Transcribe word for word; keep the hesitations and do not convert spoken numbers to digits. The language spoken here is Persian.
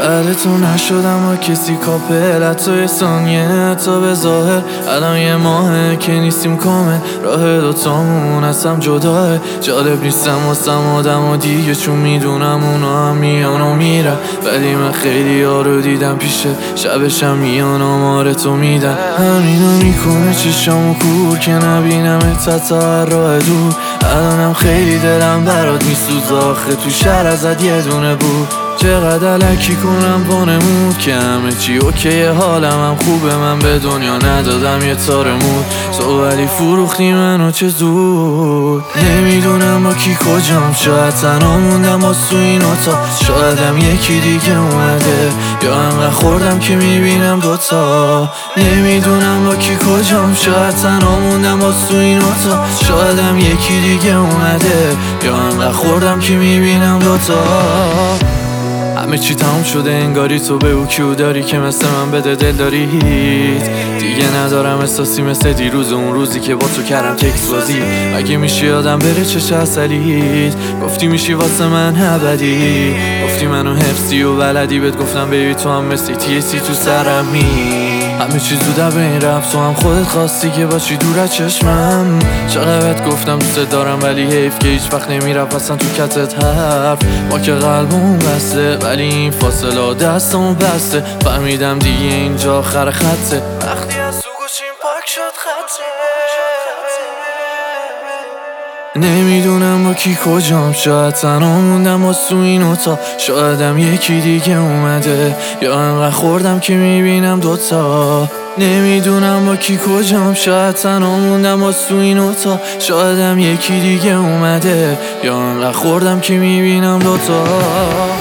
بعد تو نشدم با کسی کاپل، حتی یه ثانیه تا به ظاهر. الان یه ماهه که نیستیم کامل، راه دوتامون هستم جداه. جالب نیستم واسم آدم و دیگه، چون میدونم اونا هم میان و میرن، ولی من خیلی ها رو دیدم پیشه، شبشم میان آمار تو میدن. همینو میکنه چشامو کور که نبینم تا راه دور. الانم خیلی دلم برات میسوز، آخه تو شهر ازت یه دونه بود. چقدر علکی کنم وانمود که همه چی اوکی، حالم هم خوبه، من به دنیا ندادم یه تار مود. تو ولی فروختی منو چه زود. نمیدونم با کی کجام، شاید تنها موندم از تو این اتاق، شایدم یکی دیگه اومده، یا انقدر خوردم که میبینم دوتا. نمیدونم با کی کجام، شاید تنها موندم از تو این اتاق، شایدم یکی دیگه اومده، یا انقدر خوردم که میبینم دوتا. همه چی تموم شده انگاری، تو به او کیو داری که مثل من بده دل دارید. دیگه ندارم احساسی مثل دیروز، اون روزی که با تو کردم تکس بازی. اگه میشی آدم بره چه اصلیت، گفتی میشی واسه من ابدی، گفتی منو حفظی و بلدی، بهت گفتم بیبی تو هم مثل تیسی تو سرمی. همه چیز زوده به این رفت، تو هم خودت خواستی که باشی دور از چشمم. چقدر بهت گفتم دوست دارم، ولی حیف که هیچ وقت نمیرفت اصلا تو کتت حرف. ما که قلبمون بسته، ولی این فاصله دستمون بسته. فهمیدم دیگه اینجا آخر خطه، وقتی از تو گوشیم پاک شد خطه. نمیدونم با کی کجام، شاید تنها موندم از تو این اتاق، شایدم یکی دیگه اومده، یا انقدر خوردم که میبینم دوتا. نمیدونم با کی کجام، شاید تنها موندم از تو این اتاق، شایدم یکی دیگه اومده، یا انقدر خوردم که میبینم دوتا.